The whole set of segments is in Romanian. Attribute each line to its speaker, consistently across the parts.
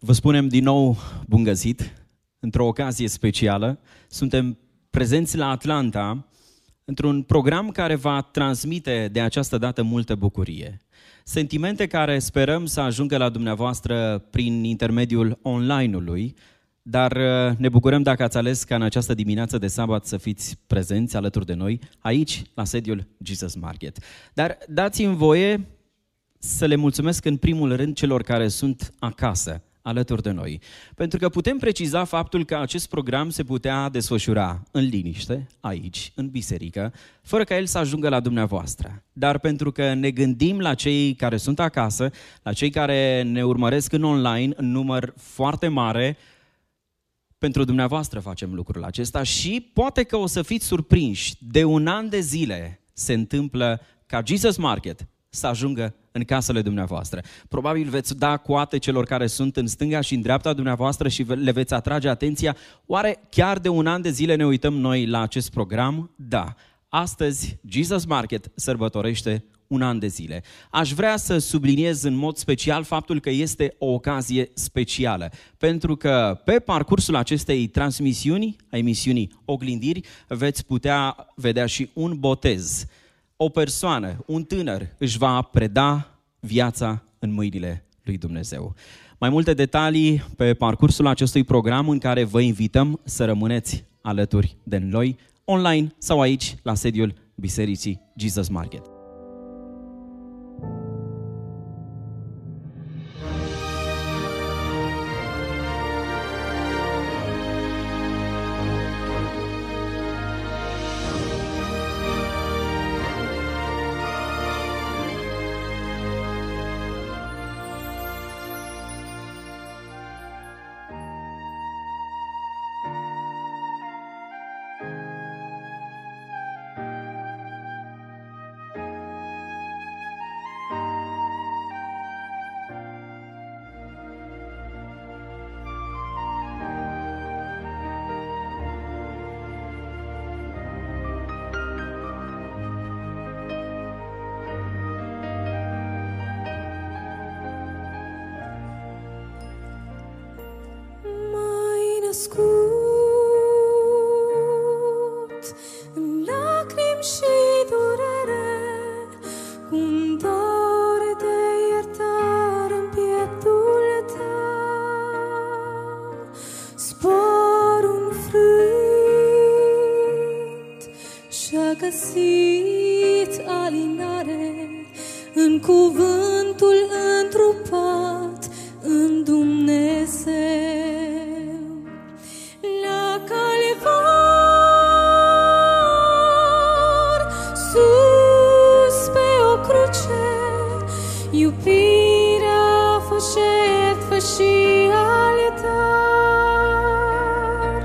Speaker 1: Vă spunem din nou bun găsit, într-o ocazie specială. Suntem prezenți la Atlanta, într-un program care va transmite de această dată multă bucurie. Sentimente care sperăm să ajungă la dumneavoastră prin intermediul online-ului, dar ne bucurăm dacă ați ales ca în această dimineață de sabat să fiți prezenți alături de noi, aici, la sediul Jesus Market. Dar dați-mi voie să le mulțumesc în primul rând celor care sunt acasă, alături de noi. Pentru că putem preciza faptul că acest program se putea desfășura în liniște, aici, în biserică, fără ca el să ajungă la dumneavoastră. Dar pentru că ne gândim la cei care sunt acasă, la cei care ne urmăresc în online, în număr foarte mare, pentru dumneavoastră facem lucrul acesta și poate că o să fiți surprinși. De un an de zile se întâmplă ca Jesus Market să ajungă în casele dumneavoastră. Probabil veți da coate celor care sunt în stânga și în dreapta dumneavoastră și le veți atrage atenția. Oare chiar de un an de zile ne uităm noi la acest program? Da. Astăzi Jesus Market sărbătorește un an de zile. Aș vrea să subliniez în mod special faptul că este o ocazie specială, pentru că pe parcursul acestei transmisiuni, a emisiunii Oglindiri, veți putea vedea și un botez. O persoană, un tânăr, își va preda viața în mâinile lui Dumnezeu. Mai multe detalii pe parcursul acestui program în care vă invităm să rămâneți alături de noi, online sau aici, la sediul Bisericii Jesus Market.
Speaker 2: În lacrimi și durere, cu un dor de iertare în pieptul tău, zborul frânt și-a găsit alinare în cuvântul întrupat în Dumnezeu. Iubirea a fost jertfă și altar,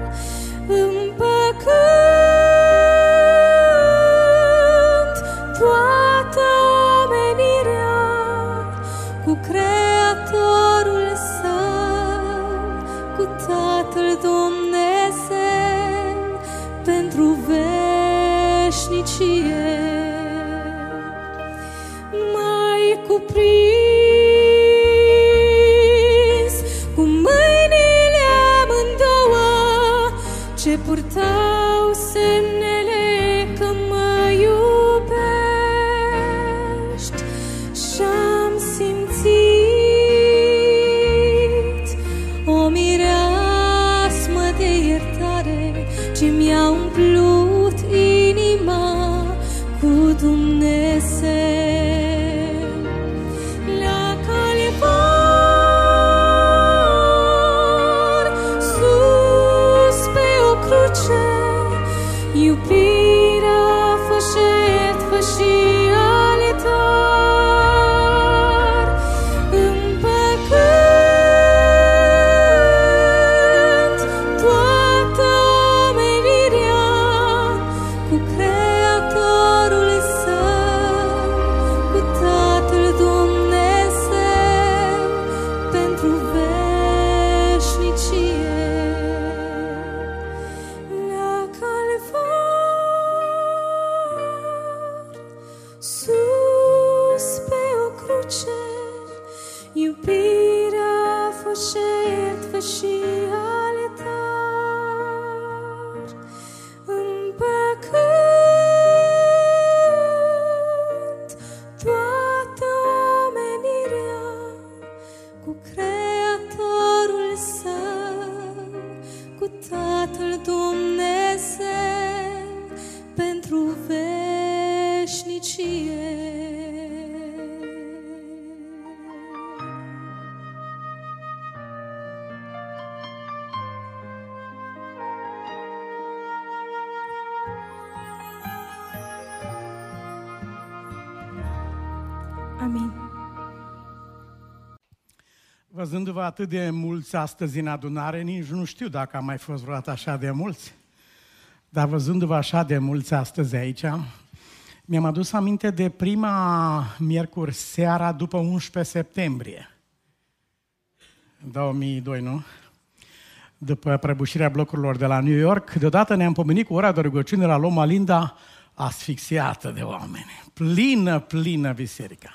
Speaker 2: împăcând toată omenirea cu Creatorul Său, cu Tatăl Dumnezeu, pentru veșnicie. Cuprins cu mâinile amândouă ce purtau semnele că mă iubești, și-am simțit o mireasmă de iertare ce mi-a umplut inima cu Dumnezeu. Sus pe o cruce jertfe și altar, împăcând toată omenirea cu Creatorul Său, cu Tatăl Dumnezeu, pentru veșnicie. Amin.
Speaker 3: Văzându-vă atât de mulți astăzi în adunare, nici nu știu dacă am mai fost vreodată așa de mulți, dar văzându-vă așa de mulți astăzi aici, mi-am adus aminte de prima miercuri seara după 11 septembrie. 2002, nu? După prăbușirea blocurilor de la New York, deodată ne-am pomenit cu ora de rugăciune la Loma Linda, asfixiată de oameni. Plină biserica.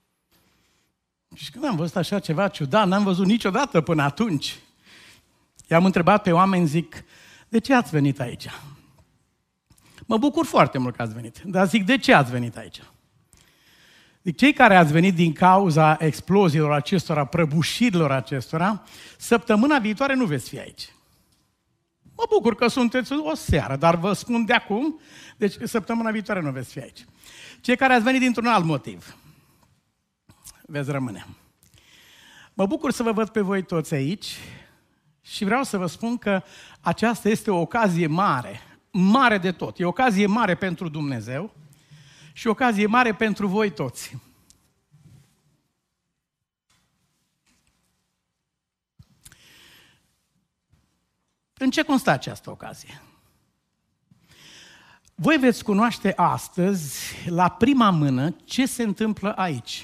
Speaker 3: Și când am văzut așa ceva ciudat, n-am văzut niciodată până atunci. I-am întrebat pe oameni, zic, de ce ați venit aici? Mă bucur foarte mult că ați venit, dar zic, de ce ați venit aici? Zic, cei care ați venit din cauza exploziilor acestora, prăbușirilor acestora, săptămâna viitoare nu veți fi aici. Mă bucur că sunteți o seară, dar vă spun de acum, deci săptămâna viitoare nu veți fi aici. Cei care ați venit dintr-un alt motiv, veți rămâne. Mă bucur să vă văd pe voi toți aici și vreau să vă spun că aceasta este o ocazie mare de tot. E o ocazie mare pentru Dumnezeu și o ocazie mare pentru voi toți. În ce constă această ocazie? Voi veți cunoaște astăzi, la prima mână, ce se întâmplă aici.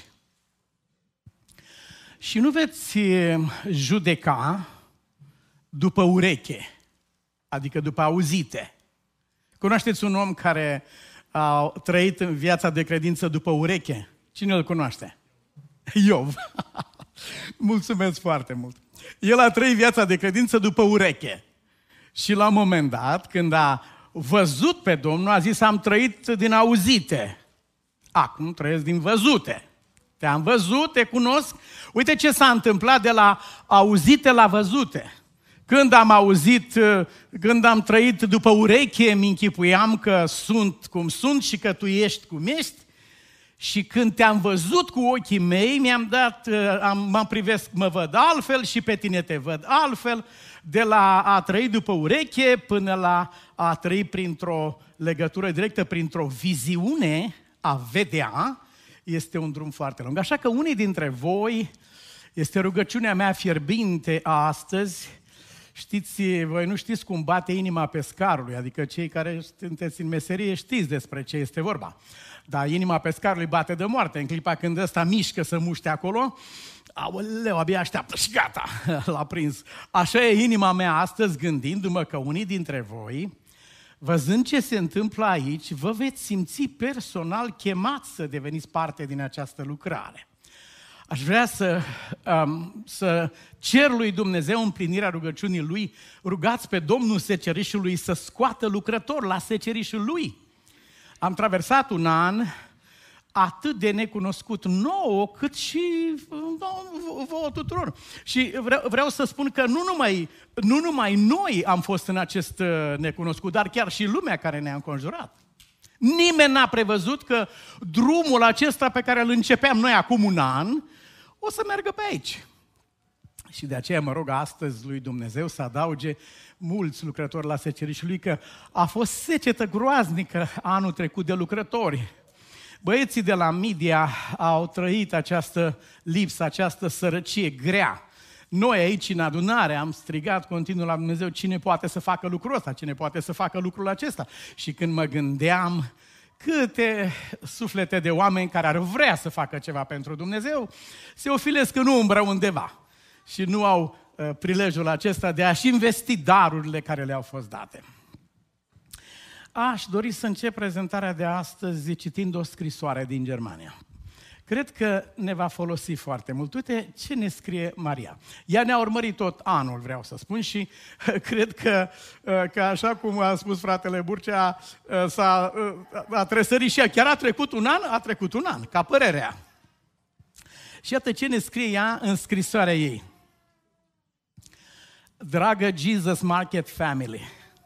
Speaker 3: Și nu veți judeca după ureche, adică după auzite. Cunoașteți un om care a trăit în viața de credință după ureche? Cine îl cunoaște? Iov. Mulțumesc foarte mult. El a trăit viața de credință după ureche. Și la un moment dat, când a văzut pe Domnul, a zis, am trăit din auzite. Acum trăiesc din văzute. Te-am văzut, te cunosc. Uite ce s-a întâmplat de la auzite la văzute. Când am auzit, când am trăit după ureche, îmi închipuiam că sunt cum sunt și că tu ești cum ești. Și când te-am văzut cu ochii mei, mă privesc, mă văd altfel și pe tine te văd altfel. De la a trăi după ureche până la a trăi printr-o legătură directă, printr-o viziune, a vedea, este un drum foarte lung. Așa că unii dintre voi, este rugăciunea mea fierbinte astăzi, știți, voi nu știți cum bate inima pescarului, adică cei care sunteți în meserie știți despre ce este vorba. Dar inima pescarului bate de moarte, în clipa când ăsta mișcă să muște acolo, aoleu, abia așteaptă și gata, l-a prins. Așa e inima mea astăzi, gândindu-mă că unii dintre voi, văzând ce se întâmplă aici, vă veți simți personal chemați să deveniți parte din această lucrare. Aș vrea să cer lui Dumnezeu împlinirea rugăciunii Lui. Rugați pe Domnul secerișului să scoată lucrători la secerișul Lui. Am traversat un an atât de necunoscut nouă, cât și vouă tuturor. Și vreau să spun că nu numai noi am fost în acest necunoscut, dar chiar și lumea care ne-a înconjurat. Nimeni n-a prevăzut că drumul acesta pe care îl începeam noi acum un an o să meargă pe aici. Și de aceea mă rog astăzi lui Dumnezeu să adauge mulți lucrători la secerișul Lui, că a fost secetă groaznică anul trecut de lucrători. Băieții de la media au trăit această lipsă, această sărăcie grea. Noi aici în adunare am strigat continuu la Dumnezeu, cine poate să facă lucrul ăsta, cine poate să facă lucrul acesta. Și când mă gândeam câte suflete de oameni care ar vrea să facă ceva pentru Dumnezeu, se ofilesc în umbră undeva și nu au prilejul acesta de a-și investi darurile care le-au fost date. Aș dori să încep prezentarea de astăzi citind o scrisoare din Germania, cred că ne va folosi foarte mult. Uite ce ne scrie Maria. Ea ne-a urmărit tot anul, vreau să spun, și cred că așa cum a spus fratele Burcea, a tresărit și ea. Chiar a trecut un an, ca părerea. Și iată ce ne scrie ea în scrisoarea ei. Dragă Jesus Market Family,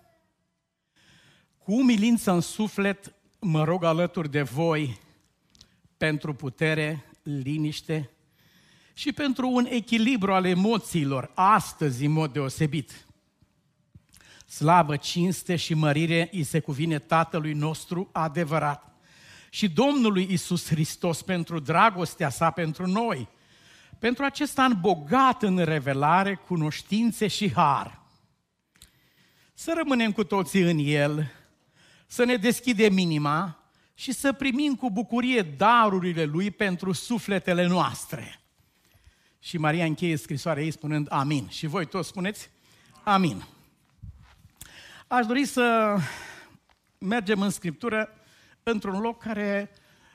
Speaker 3: cu umilință în suflet mă rog alături de voi pentru putere, liniște și pentru un echilibru al emoțiilor, astăzi în mod deosebit. Slavă, cinste și mărire îi se cuvine Tatălui nostru adevărat și Domnului Iisus Hristos pentru dragostea sa pentru noi, pentru acest an bogat în revelare, cunoștințe și har. Să rămânem cu toții în El, să ne deschidem inima și să primim cu bucurie darurile Lui pentru sufletele noastre. Și Maria încheie scrisoarea ei spunând amin. Și voi toți spuneți amin. Aș dori să mergem în Scriptură într-un loc care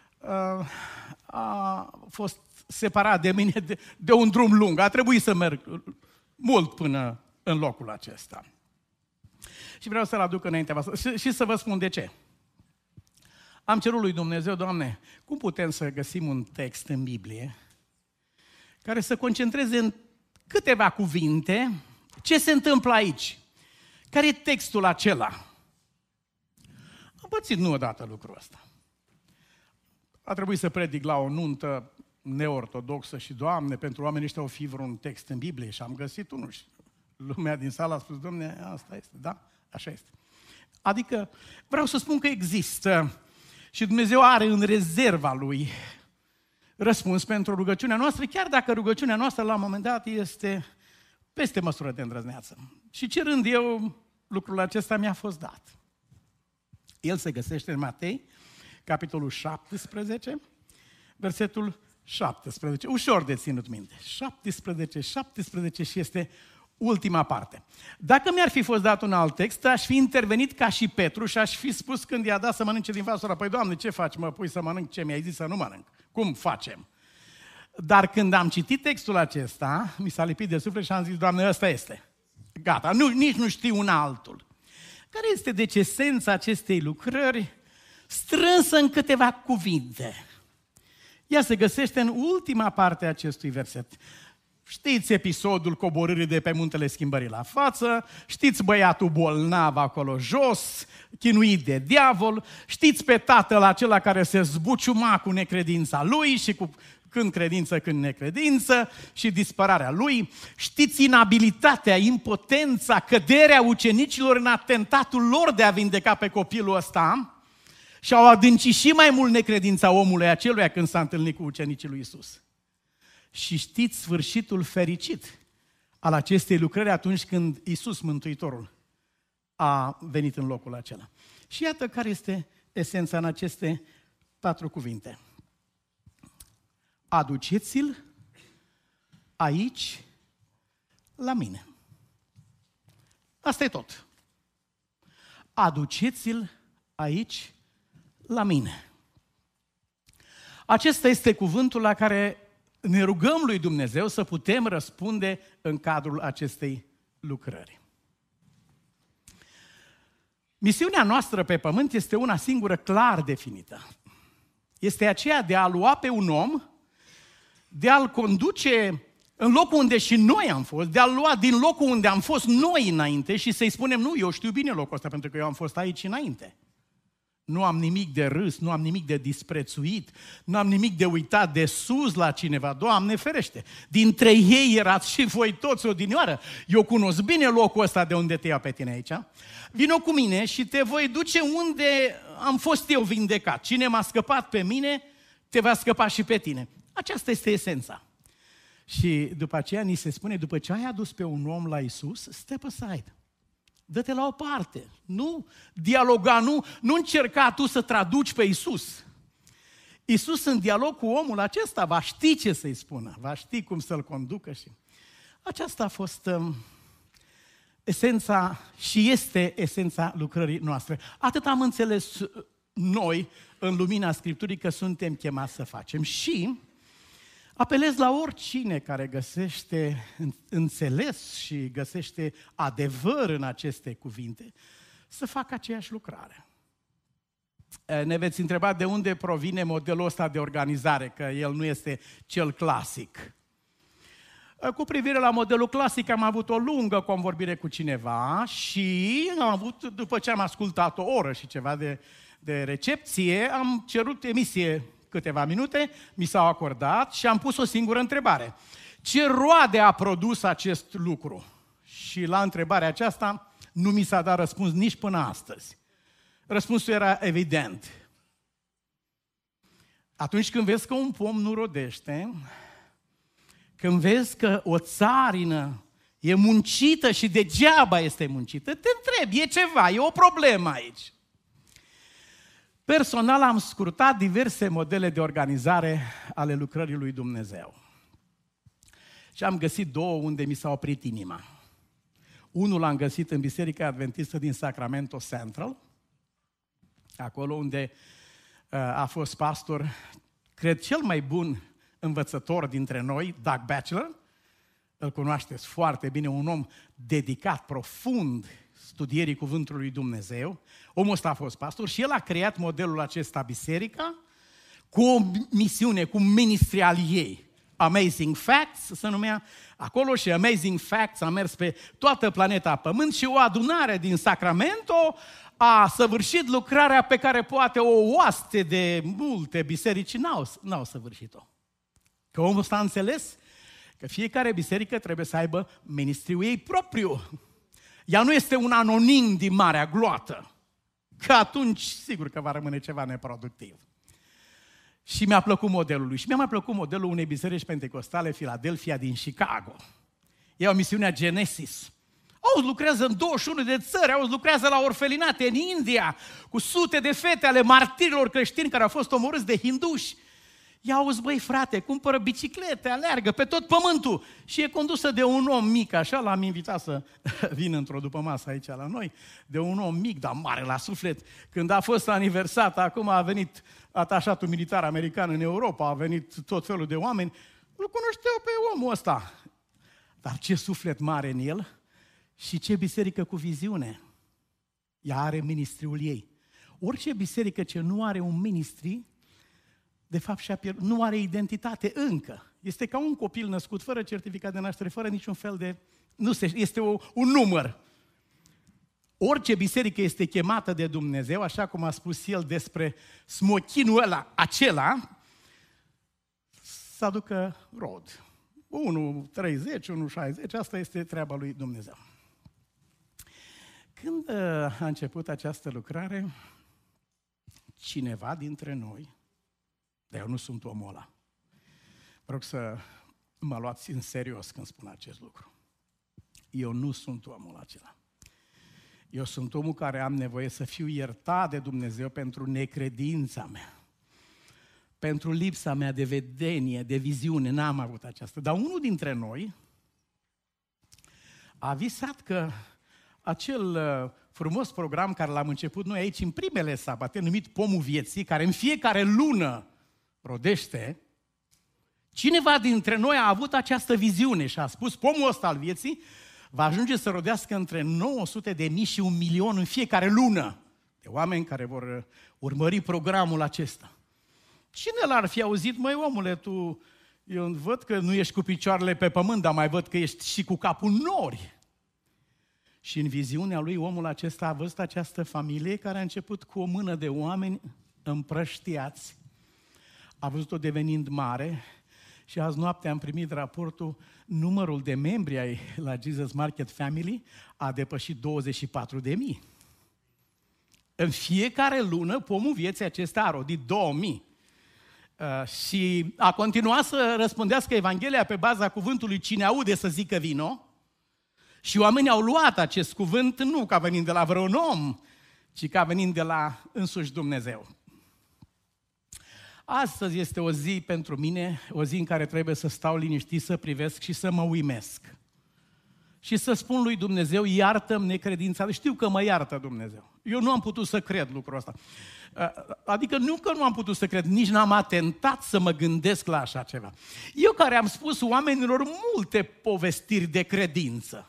Speaker 3: a fost separat de mine de un drum lung. A trebuit să merg mult până în locul acesta. Și vreau să-l aduc înaintea voastră și să vă spun de ce. Am cerut lui Dumnezeu, Doamne, cum putem să găsim un text în Biblie care să concentreze în câteva cuvinte ce se întâmplă aici? Care e textul acela? Am pățit nu odată lucrul ăsta. A trebuit să predic la o nuntă neortodoxă și, Doamne, pentru oamenii ăștia o fi vreun text în Biblie și am găsit unul și lumea din sală a spus, Doamne, asta este, da? Așa este. Adică vreau să spun că există și Dumnezeu are în rezerva Lui răspuns pentru rugăciunea noastră, chiar dacă rugăciunea noastră la un moment dat este peste măsură de îndrăzneață. Și cerând eu, lucrul acesta mi-a fost dat. El se găsește în Matei, capitolul 17, versetul 17. Ușor de ținut minte. 17 și este ultima parte. Dacă mi-ar fi fost dat un alt text, aș fi intervenit ca și Petru și aș fi spus când i-a dat să mănânce din vasul ăla, păi Doamne, ce faci? Mă pui să mănânc ce mi-ai zis să nu mănânc? Cum facem? Dar când am citit textul acesta, mi s-a lipit de suflet și am zis, Doamne, ăsta este. Gata, nici nu știu un altul. Care este deci esența acestei lucrări strânsă în câteva cuvinte? Ea se găsește în ultima parte a acestui verset. Știți episodul coborârii de pe muntele schimbării la față, știți băiatul bolnav acolo jos, chinuit de diavol, știți pe tatăl acela care se zbuciuma cu necredința lui și cu când credință, când necredință și dispărarea lui, știți inabilitatea, impotența, căderea ucenicilor în atentatul lor de a vindeca pe copilul ăsta și au adâncit și mai mult necredința omului aceluia când s-a întâlnit cu ucenicii lui Iisus. Și știți sfârșitul fericit al acestei lucrări atunci când Iisus, Mântuitorul, a venit în locul acela. Și iată care este esența în aceste 4 cuvinte. Aduceți-l aici la mine. Asta e tot. Aduceți-l aici la mine. Acesta este cuvântul la care ne rugăm lui Dumnezeu să putem răspunde în cadrul acestei lucrări. Misiunea noastră pe pământ este una singură, clar definită. Este aceea de a lua pe un om, de a-l conduce în locul unde și noi am fost, de a-l lua din locul unde am fost noi înainte și să-i spunem, nu, eu știu bine locul ăsta pentru că eu am fost aici înainte. Nu am nimic de râs, nu am nimic de disprețuit, nu am nimic de uitat de sus la cineva, Doamne ferește. Dintre ei erați și voi toți odinioară. Eu cunosc bine locul ăsta de unde te ia pe tine aici. Vino cu mine și te voi duce unde am fost eu vindecat. Cine m-a scăpat pe mine, te va scăpa și pe tine. Aceasta este esența. Și după aceea ni se spune, după ce ai adus pe un om la Iisus, step aside. Dă-te la o parte, nu dialoga, nu încerca tu să traduci pe Iisus. Iisus în dialog cu omul acesta va ști ce să-i spună, va ști cum să-l conducă. Și aceasta a fost esența și este esența lucrării noastre. Atât am înțeles noi, în lumina Scripturii, că suntem chemați să facem. Și apelez la oricine care găsește înțeles și găsește adevăr în aceste cuvinte, să facă aceeași lucrare. Ne veți întreba de unde provine modelul ăsta de organizare, că el nu este cel clasic. Cu privire la modelul clasic, am avut o lungă convorbire cu cineva și am avut, după ce am ascultat o oră și ceva de recepție, am cerut emisie câteva minute, mi s-au acordat și am pus o singură întrebare. Ce roade a produs acest lucru? Și la întrebarea aceasta nu mi s-a dat răspuns nici până astăzi. Răspunsul era evident. Atunci când vezi că un pom nu rodește, când vezi că o țarină e muncită și degeaba este muncită, te întrebi, e ceva, e o problemă aici. Personal am scrutat diverse modele de organizare ale lucrării lui Dumnezeu. Și am găsit două unde mi s-a oprit inima. Unul l-am găsit în Biserica Adventistă din Sacramento Central, acolo unde a fost pastor, cred, cel mai bun învățător dintre noi, Doug Batchelor. Îl cunoașteți foarte bine, un om dedicat profund studierii Cuvântului lui Dumnezeu. Omul ăsta a fost pastor și el a creat modelul acesta, biserica, cu o misiune, cu un ministry al ei. Amazing Facts se numea acolo și Amazing Facts a mers pe toată planeta Pământ și o adunare din Sacramento a săvârșit lucrarea pe care poate o oaste de multe biserici n-au săvârșit-o. Că omul ăsta a înțeles că fiecare biserică trebuie să aibă ministriul ei propriu. Ea nu este un anonim din Marea Gloată, că atunci sigur că va rămâne ceva neproductiv. Și mi-a plăcut modelul lui. Și mi-a mai plăcut modelul unei biserici pentecostale, Philadelphia din Chicago. E o misiune a Genesis. Auzi, lucrează în 21 de țări, auzi, lucrează la orfelinate în India, cu sute de fete ale martirilor creștini care au fost omorâți de hinduși. Ia auzi, băi frate, cumpără biciclete, aleargă pe tot pământul și e condusă de un om mic, așa l-am invitat să vină într-o dupămasă aici la noi, de un om mic, dar mare la suflet. Când a fost aniversat, acum a venit atașatul militar american în Europa, a venit tot felul de oameni, îl cunoșteau pe omul ăsta. Dar ce suflet mare în el și ce biserică cu viziune. Ea are ministriul ei. Orice biserică ce nu are un ministri, de fapt nu are identitate încă. Este ca un copil născut fără certificat de naștere, fără niciun fel de... Este un număr. Orice biserică este chemată de Dumnezeu, așa cum a spus el despre smochinul acela, să aducă rod. 1,30, 1,60, asta este treaba lui Dumnezeu. Când a început această lucrare, cineva dintre noi, dar eu nu sunt omul ăla, vă rog să mă luați în serios când spun acest lucru. Eu nu sunt omul acela. Eu sunt omul care am nevoie să fiu iertat de Dumnezeu pentru necredința mea, pentru lipsa mea de vedenie, de viziune, n-am avut aceasta. Dar unul dintre noi a visat că acel frumos program care l-am început noi aici în primele sabate, numit Pomul Vieții, care în fiecare lună rodește, cineva dintre noi a avut această viziune și a spus, pomul ăsta al vieții va ajunge să rodească între 900.000 și 1.000.000 în fiecare lună de oameni care vor urmări programul acesta. Cine l-ar fi auzit? Măi, omule, eu văd că nu ești cu picioarele pe pământ, dar mai văd că ești și cu capul în nori. Și în viziunea lui, omul acesta a văzut această familie care a început cu o mână de oameni împrăștiați. A văzut-o devenind mare și azi noapte am primit raportul, numărul de membri ai la Jesus Market Family a depășit 24.000. În fiecare lună, pomul vieții acesta a rodit 2.000. Și a continuat să răspundească Evanghelia pe baza cuvântului cine aude să zică vino. Și oamenii au luat acest cuvânt nu ca venind de la vreun om, ci ca venind de la însuși Dumnezeu. Astăzi este o zi pentru mine, o zi în care trebuie să stau liniștit, să privesc și să mă uimesc. și să spun lui Dumnezeu, iartă-mi necredința. Știu că mă iartă Dumnezeu. Eu nu am putut să cred lucrul ăsta. Adică nu că nu am putut să cred, nici n-am atentat să mă gândesc la așa ceva. Eu care am spus oamenilor multe povestiri de credință.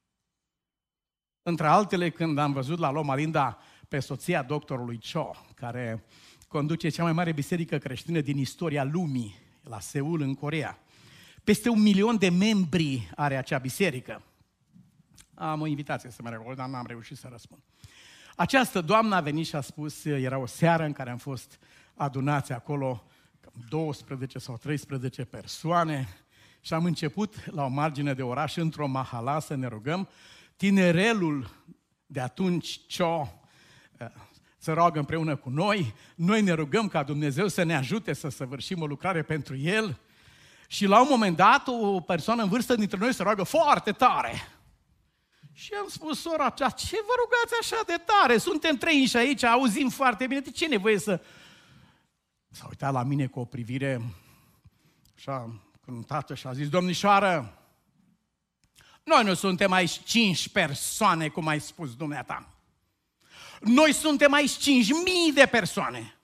Speaker 3: Între altele, când am văzut la Loma Linda pe soția doctorului Cho, care conduce cea mai mare biserică creștină din istoria lumii, la Seul, în Coreea. Peste 1 milion de membri are acea biserică. Am o invitație să mă record, dar n-am reușit să răspund. Această doamnă a venit și a spus, era o seară în care am fost adunați acolo, 12 sau 13 persoane, și am început la o margine de oraș, într-o mahala, să ne rugăm. Tinerelul de atunci, Cho, se roagă împreună cu noi, noi ne rugăm ca Dumnezeu să ne ajute să săvârșim o lucrare pentru El și la un moment dat o persoană în vârstă dintre noi se roagă foarte tare. Și am spus, sora aceea, ce vă rugați așa de tare? Suntem 3 aici, auzim foarte bine, de ce nevoie să... S-a uitat la mine cu o privire așa cântată și a zis, domnișoară, noi nu suntem aici 5 persoane, cum ai spus dumneata. Noi suntem aici 5.000 de persoane.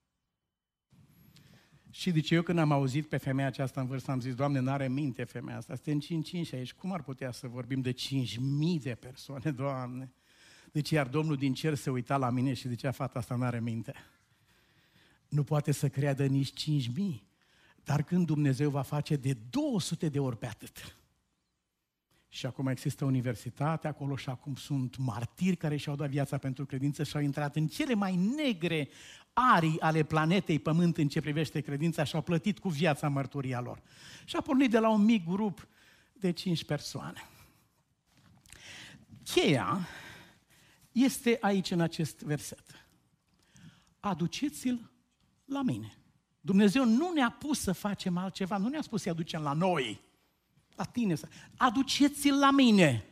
Speaker 3: Și zice, eu când am auzit pe femeia aceasta în vârstă, am zis, Doamne, n-are minte femeia asta, suntem 5 aici, cum ar putea să vorbim de 5.000 de persoane, Doamne? Deci iar Domnul din cer se uita la mine și zicea, fata asta n-are minte. Nu poate să creadă nici 5.000, dar când Dumnezeu va face de 200 de ori pe atât. Și acum există universitate acolo și acum sunt martiri care și-au dat viața pentru credință și au intrat în cele mai negre arii ale planetei Pământ în ce privește credința și au plătit cu viața mărturia lor. Și a pornit de la un mic grup de 5 persoane. Cheia este aici în acest verset. Aduceți-l la mine. Dumnezeu nu ne-a pus să facem altceva, nu ne-a spus să-i aducem la noi. La tine să... Aduceți-l la mine!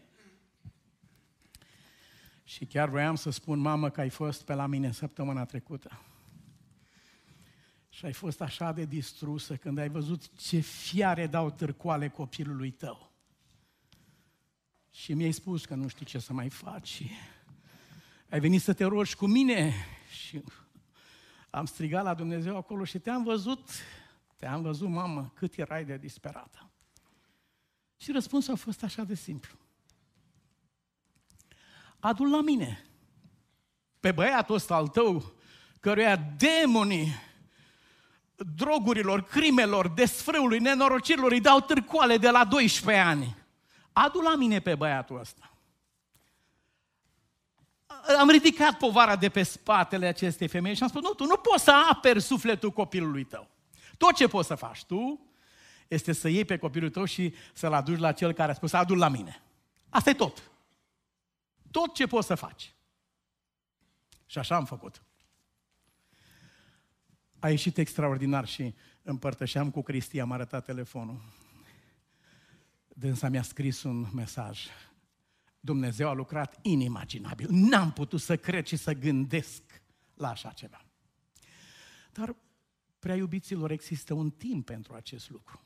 Speaker 3: Și chiar voiam să spun, mamă, că ai fost pe la mine săptămâna trecută. Și ai fost așa de distrusă când ai văzut ce fiare dau târcoale copilului tău. Și mi-ai spus că nu știi ce să mai faci. Și ai venit să te rogi cu mine. Și am strigat la Dumnezeu acolo și te-am văzut, mamă, cât erai de disperată. Și răspunsul a fost așa de simplu. Adu-l la mine. Pe băiatul ăsta al tău, căruia demonii drogurilor, crimelor, desfrâului, nenorocirilor îi dau târcoale de la 12 ani. Adu-l la mine pe băiatul ăsta. Am ridicat povara de pe spatele acestei femei și am spus, nu, tu nu poți să aperi sufletul copilului tău. Tot ce poți să faci tu este să iei pe copilul tău și să-l aduci la cel care a spus, adu-l la mine. Asta e tot. Tot ce poți să faci. Și așa am făcut. A ieșit extraordinar și împărtășeam cu Cristi, am arătat telefonul. Dânsa mi-a scris un mesaj. Dumnezeu a lucrat inimaginabil. N-am putut să cred și să gândesc la așa ceva. Dar, prea iubiților, există un timp pentru acest lucru.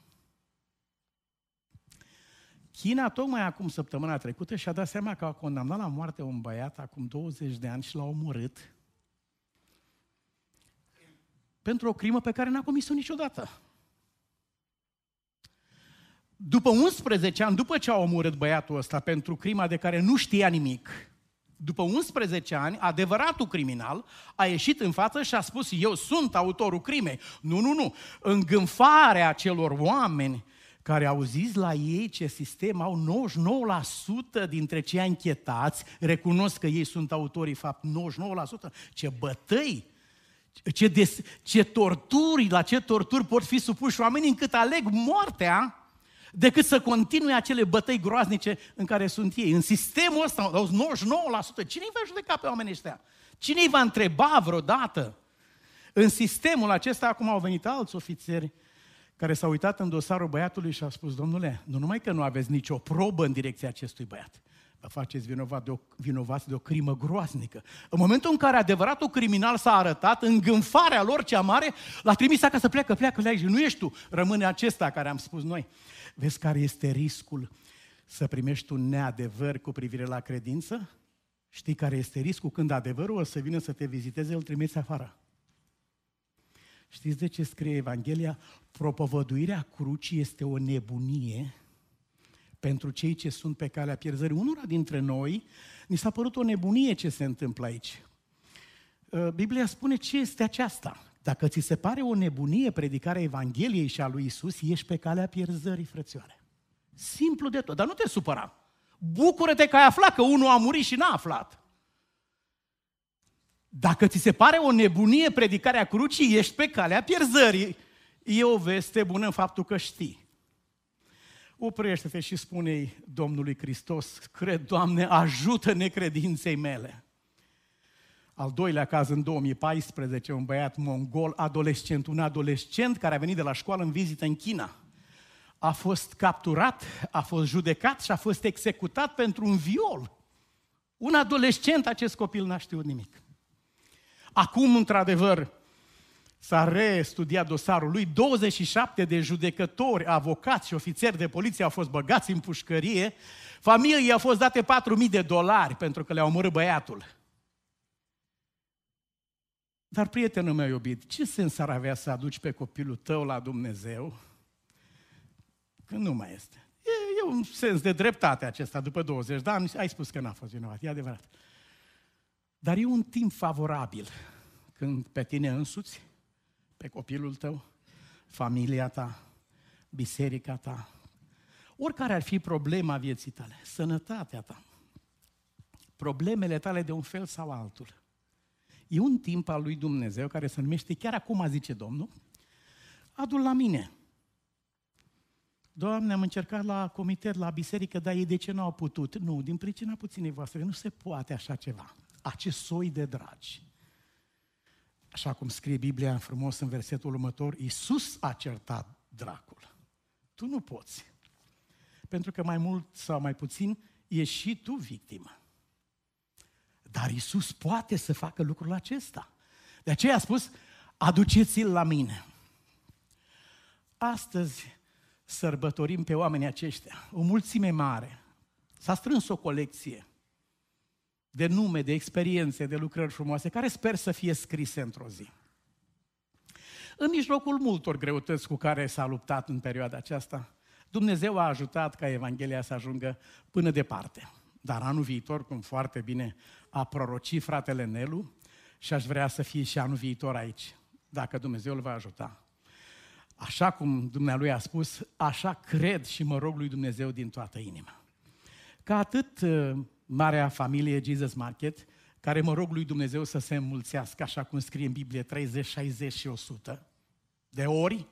Speaker 3: China, tocmai acum, săptămâna trecută, și-a dat seama că a condamnat la moarte un băiat acum 20 de ani și l-a omorât pentru o crimă pe care n-a comis-o niciodată. După 11 ani, după ce a omorât băiatul ăsta pentru crima de care nu știa nimic, după 11 ani, adevăratul criminal a ieșit în față și a spus, eu sunt autorul crimei. Nu. Îngânfarea acelor oameni care au zis la ei ce sistem au, 99% dintre cei anchetați recunosc că ei sunt autorii, fapt 99%. Ce bătăi, la ce torturi pot fi supuși oamenii încât aleg moartea decât să continue acele bătăi groaznice în care sunt ei. În sistemul ăsta, 99%, cine îi va judeca pe oamenii ăștia? Cine îi va întreba vreodată? În sistemul acesta acum au venit alți ofițeri care s-au uitat în dosarul băiatului și au spus, domnule, nu numai că nu aveți nicio probă în direcția acestui băiat, vă faceți vinovați de o crimă groaznică. În momentul în care adevăratul criminal s-a arătat, îngânfarea lor cea mare, l-a trimis acasă, pleacă la aici, nu ești tu, rămâne acesta care am spus noi. Vezi care este riscul să primești un neadevăr cu privire la credință? Știi care este riscul? Când adevărul o să vină să te viziteze, îl trimiți afară. Știți de ce scrie Evanghelia? Propovăduirea crucii este o nebunie pentru cei ce sunt pe calea pierzării. Unora dintre noi ni s-a părut o nebunie ce se întâmplă aici. Biblia spune ce este aceasta. Dacă ți se pare o nebunie predicarea Evangheliei și a lui Isus, ești pe calea pierzării, frățioare. Simplu de tot, dar nu te supăra. Bucură-te că ai aflat că unul a murit și n-a aflat. Dacă ți se pare o nebunie predicarea crucii, ești pe calea pierzării. E o veste bună în faptul că știi. Oprește-te și spune-i Domnului Hristos, cred, Doamne, ajută necredinței mele. Al doilea caz, în 2014, un băiat mongol, un adolescent care a venit de la școală în vizită în China. A fost capturat, a fost judecat și a fost executat pentru un viol. Un adolescent, acest copil n-a știut nimic. Acum, într-adevăr, s-a restudiat dosarul lui, 27 de judecători, avocați și ofițeri de poliție au fost băgați în pușcărie, familiei au fost date $4.000 pentru că le-au omorât băiatul. Dar, prietenul meu iubit, ce sens ar avea să aduci pe copilul tău la Dumnezeu când nu mai este? E un sens de dreptate acesta, după 20 de ani, ai spus că n-a fost vinovat, e adevărat. Dar e un timp favorabil când pe tine însuți, pe copilul tău, familia ta, biserica ta, oricare ar fi problema vieții tale, sănătatea ta, problemele tale de un fel sau altul, e un timp al lui Dumnezeu care se numește, chiar acum zice Domnul, adu-l la mine. Doamne, am încercat la comitet, la biserică, dar ei de ce n-au putut? Nu, din pricina puținei voastre, nu se poate așa ceva. Acest soi de dragi. Așa cum scrie Biblia frumos în versetul următor, Iisus a certat dracul. Tu nu poți. Pentru că mai mult sau mai puțin ești și tu victimă. Dar Iisus poate să facă lucrul acesta. De aceea a spus, aduceți-l la mine. Astăzi sărbătorim pe oamenii aceștia, o mulțime mare. S-a strâns o colecție de nume, de experiențe, de lucrări frumoase, care sper să fie scrise într-o zi. În mijlocul multor greutăți cu care s-a luptat în perioada aceasta, Dumnezeu a ajutat ca Evanghelia să ajungă până departe. Dar anul viitor, cum foarte bine a prorocit fratele Nelu, și aș vrea să fie și anul viitor aici, dacă Dumnezeu îl va ajuta. Așa cum Dumnealui a spus, așa cred și mă rog lui Dumnezeu din toată inima. Ca atât marea familie Jesus Market, care mă rog lui Dumnezeu să se înmulțească, așa cum scrie în Biblie, 30, 60 și 100 de ori,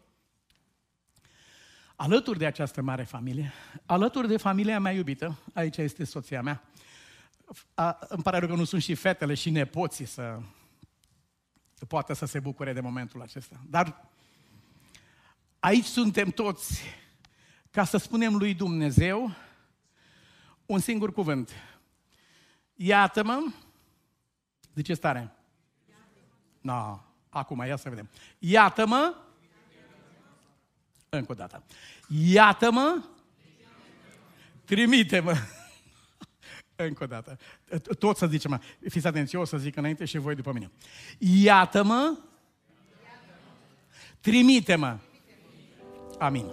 Speaker 3: alături de această mare familie, alături de familia mea iubită, aici este soția mea, îmi pare rău că nu sunt și fetele și nepoții să poată să se bucure de momentul acesta. Dar aici suntem toți ca să spunem lui Dumnezeu un singur cuvânt. Iată-mă, ziceți tare. No, acum, ia să vedem. Iată-mă, încă o dată. Iată-mă, trimite-mă. Încă o dată. Tot să zicem, fiți atenți, eu o să zic înainte și voi după mine. Iată-mă, trimite-mă. Amin.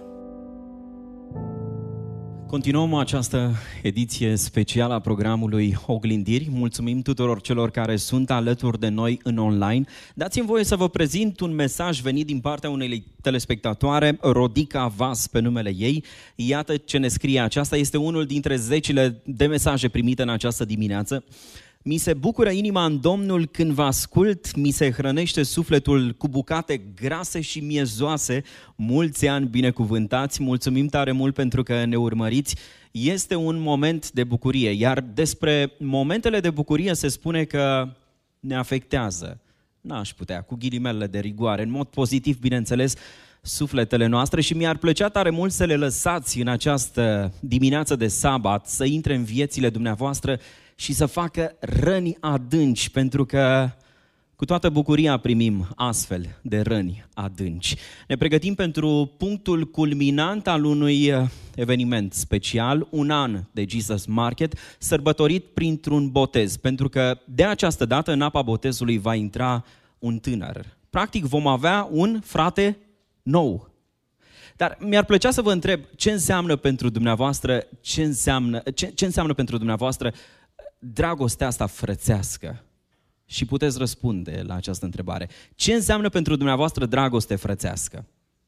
Speaker 1: Continuăm această ediție specială a programului Oglindiri. Mulțumim tuturor celor care sunt alături de noi în online. Dați-mi voie să vă prezint un mesaj venit din partea unei telespectatoare, Rodica Vas pe numele ei. Iată ce ne scrie. Aceasta este unul dintre zecile de mesaje primite în această dimineață. Mi se bucură inima în Domnul când vă ascult, mi se hrănește sufletul cu bucate grase și miezoase. Mulți ani binecuvântați, mulțumim tare mult pentru că ne urmăriți. Este un moment de bucurie, iar despre momentele de bucurie se spune că ne afectează. N-aș putea, cu ghilimele de rigoare, în mod pozitiv, bineînțeles, sufletele noastre și mi-ar plăcea tare mult să le lăsați în această dimineață de sabat, să intre în viețile dumneavoastră și să facă răni adânci, pentru că Cu toată bucuria primim astfel de răni adânci. Ne pregătim pentru punctul culminant al unui eveniment special, un an de Jesus Market, sărbătorit printr-un botez, pentru că de această dată în apa botezului va intra un tânăr. Practic vom avea un frate nou. Dar mi-ar plăcea să vă întreb ce înseamnă pentru dumneavoastră, ce înseamnă pentru dumneavoastră dragostea asta frățească. Și puteți răspunde la această întrebare. Ce înseamnă pentru dumneavoastră dragoste frățească?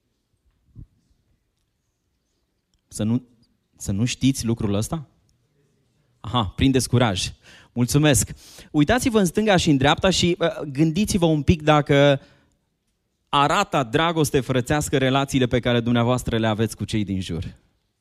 Speaker 1: Să nu știți lucrul ăsta? Aha, prindeți curaj. Mulțumesc. Uitați-vă în stânga și în dreapta și gândiți-vă un pic dacă arată dragoste frățească relațiile pe care dumneavoastră le aveți cu cei din jur.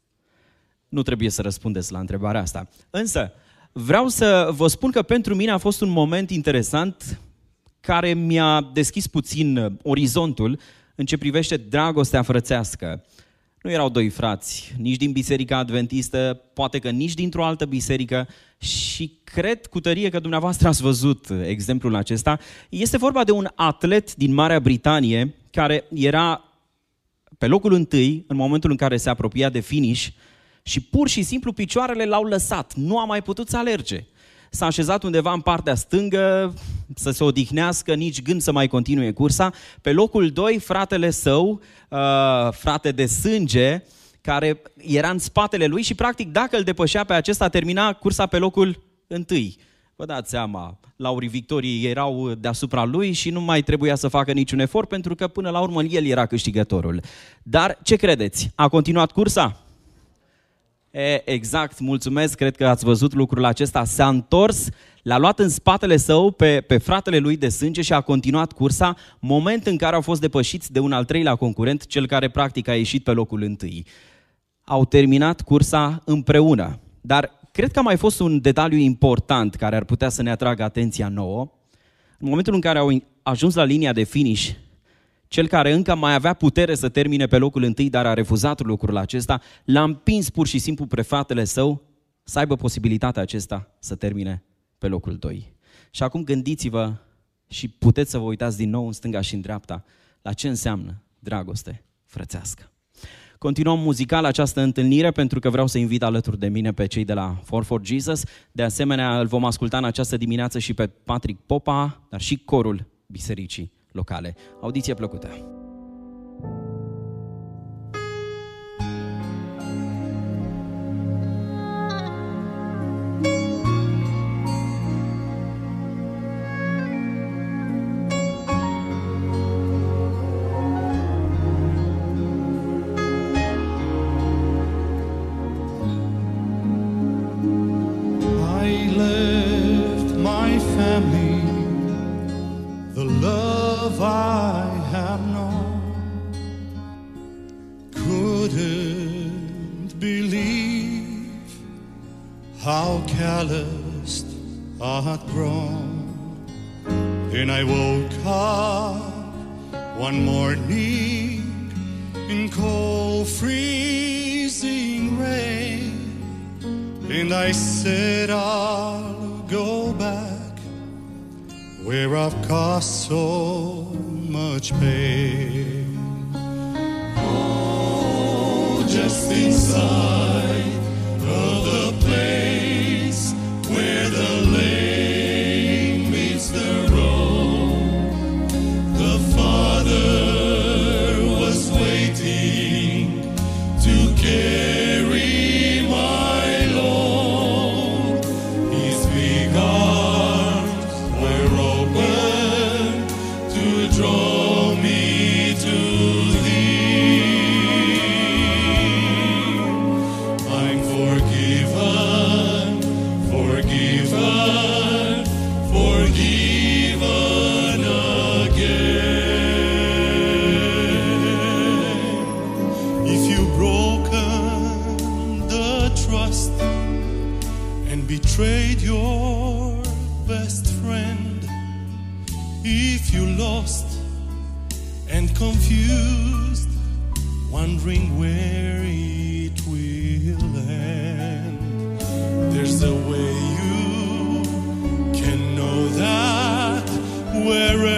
Speaker 1: Nu trebuie să răspundeți la întrebarea asta. Însă, vreau să vă spun că pentru mine a fost un moment interesant care mi-a deschis puțin orizontul în ce privește dragostea frățească. Nu erau doi frați, nici din Biserica Adventistă, poate că nici dintr-o altă biserică și cred cu tărie că dumneavoastră ați văzut exemplul acesta. Este vorba de un atlet din Marea Britanie care era pe locul întâi în momentul în care se apropia de finish și pur și simplu picioarele l-au lăsat, nu a mai putut să alerge. S-a așezat undeva în partea stângă să se odihnească, nici gând să mai continue cursa. Pe locul 2, fratele său, frate de sânge, care era în spatele lui și practic dacă îl depășea pe acesta, termina cursa pe locul 1. Vă dați seama, laurii victoriei erau deasupra lui și nu mai trebuia să facă niciun efort pentru că până la urmă el era câștigătorul. Dar ce credeți? A continuat cursa? Exact, mulțumesc, cred că ați văzut lucrul acesta. S-a întors, l-a luat în spatele său pe fratele lui de sânge și a continuat cursa, moment în care au fost depășiți de un al treilea concurent, cel care practic a ieșit pe locul 1. Au terminat cursa împreună, dar cred că a mai fost un detaliu important care ar putea să ne atragă atenția nouă. În momentul în care au ajuns la linia de finish, cel care încă mai avea putere să termine pe locul 1, dar a refuzat lucrul acesta, l-a împins pur și simplu pe fratele său să aibă posibilitatea acesta să termine pe locul 2. Și acum gândiți-vă și puteți să vă uitați din nou în stânga și în dreapta la ce înseamnă dragoste frățească. Continuăm muzical această întâlnire pentru că vreau să invit alături de mine pe cei de la For Jesus. De asemenea, îl vom asculta în această dimineață și pe Patrick Popa, dar și corul bisericii locale. Audiție plăcută!
Speaker 4: I left my family, the love I have known, couldn't believe how calloused I had grown. Then I woke up one morning in cold freezing rain, and I said I'll go back where I've caused so much pain. Oh, just inside of the place where the lane meets the road, the Father was waiting to carry my load. His big arms were open to draw me to Thee. I'm forgiven, forgiven, forgiven again. If you've broken the trust and betrayed your best friend, if you lost and confused, wondering where it will end, there's a way you can know that wherever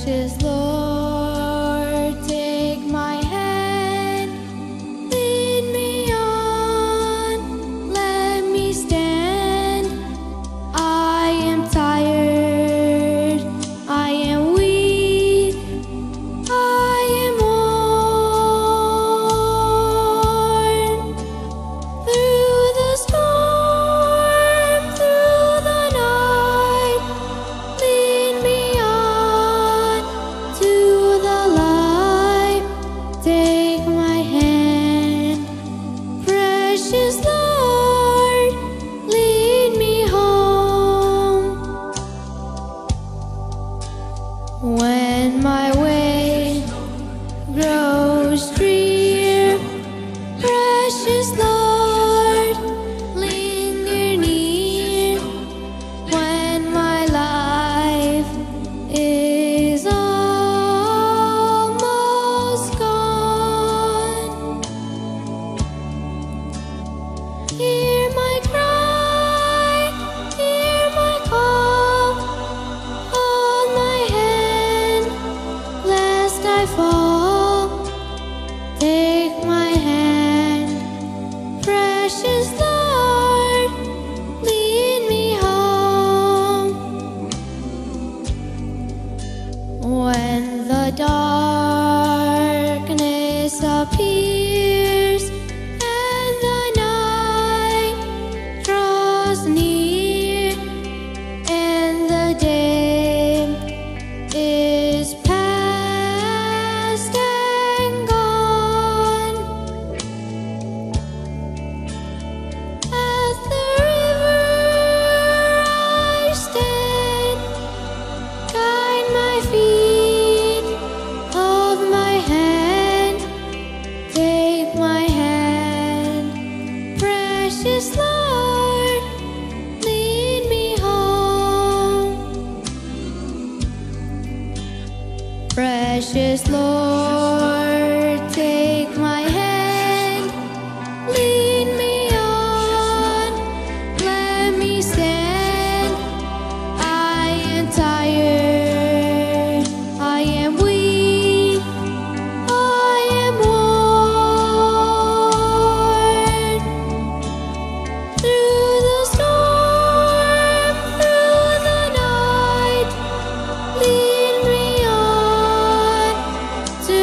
Speaker 2: Precious Lord, take my hand, lead me on, let me stand. I am tired, I am weak, I am worn. Through the storm, through the night, lead me on to the light. Take my hand, precious Lord, lead me home. When my way grows drear, precious Lord, linger near. When my life is almost gone, hear my cry, hear my call. Hold my hand, lest I fall. Take my hand, precious Lord, lead me home. When the darkness appears and the night draws near, and the day is past and gone, at the river I stand. Guide my feet, hold my hand, take my hand, precious Lord, lead me home. Precious Lord, take my hand, lead me on, let me stand. I am tired, I am weak, I am worn. Through the storm, through the night, lead me on to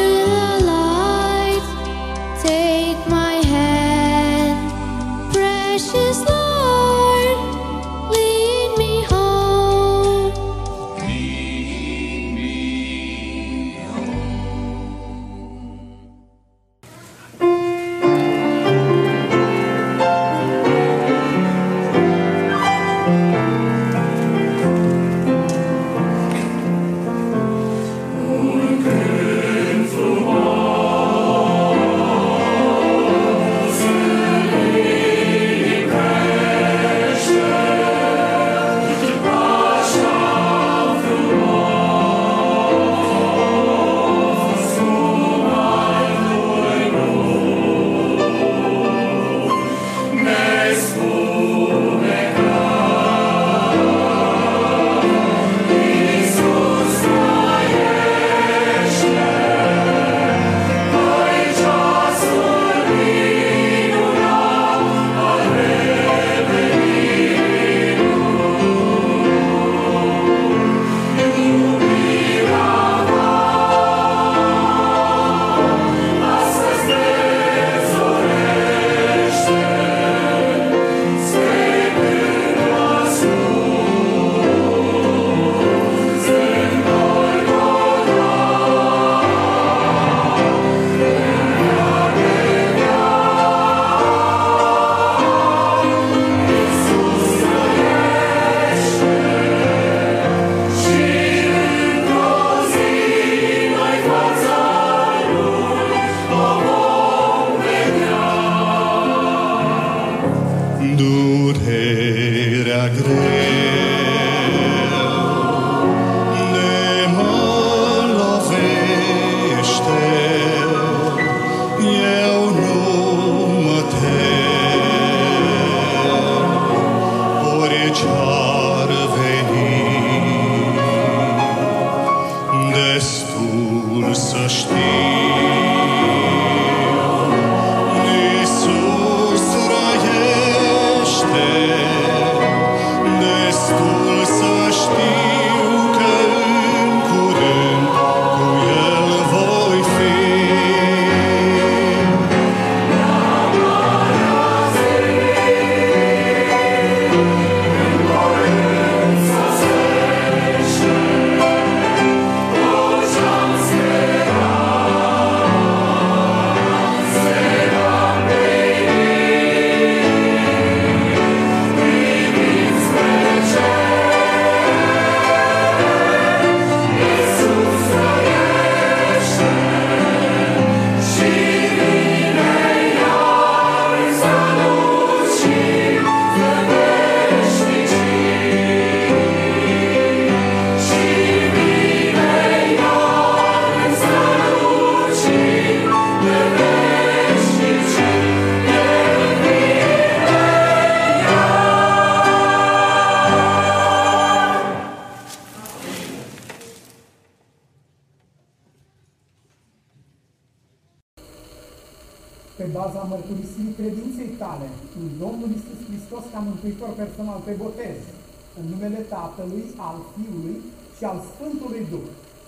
Speaker 3: pe baza mărturisirii credinței tale în Domnul Iisus Hristos ca mântuitor personal te botez în numele Tatălui, al Fiului și al Sfântului Duh.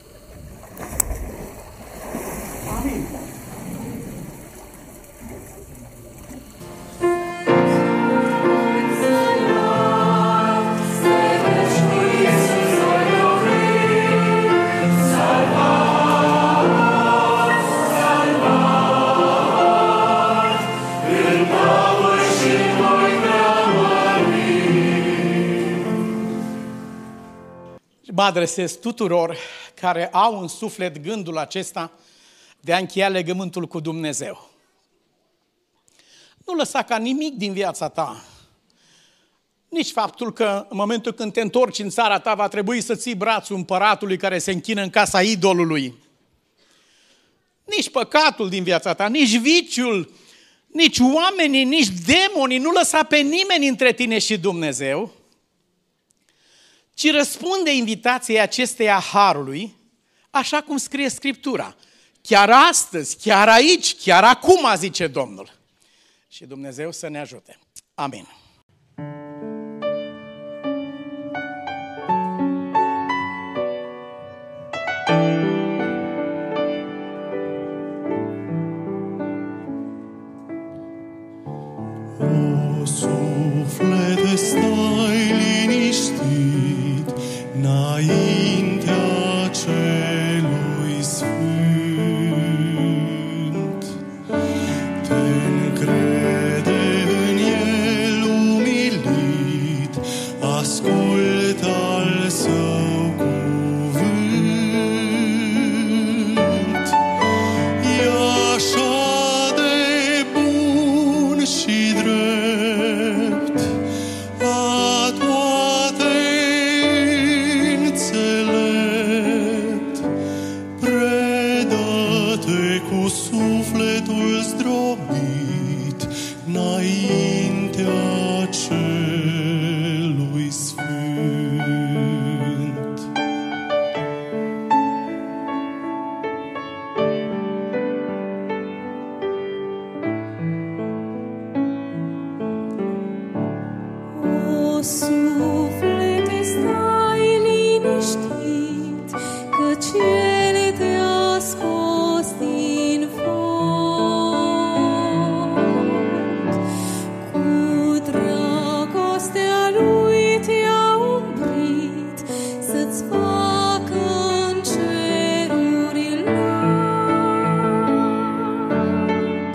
Speaker 3: Amin. Mă adresez tuturor care au în suflet gândul acesta de a încheia legământul cu Dumnezeu. Nu lăsa ca nimic din viața ta, nici faptul că în momentul când te întorci în țara ta va trebui să ții brațul împăratului care se închină în casa idolului. Nici păcatul din viața ta, nici viciul, nici oamenii, nici demonii, nu lăsa pe nimeni între tine și Dumnezeu, ci răspunde invitației acesteia harului, așa cum scrie Scriptura. Chiar astăzi, chiar aici, chiar acum, zice Domnul. Și Dumnezeu să ne ajute. Amin.
Speaker 4: O suflete, stai liniștit înaintea Celui Sfânt. Te încrede în El umilit, ascultă al Său cuvânt. E așa de bun și drept, a toate înțelept. Predă-te cu sufletul zdrobit înaintea Celui Sfânt.
Speaker 2: O suflete, stai liniștit, căci El te-a scos din foc. Cu dragostea Lui te-a umbrit, să-ți facă în ceruri loc.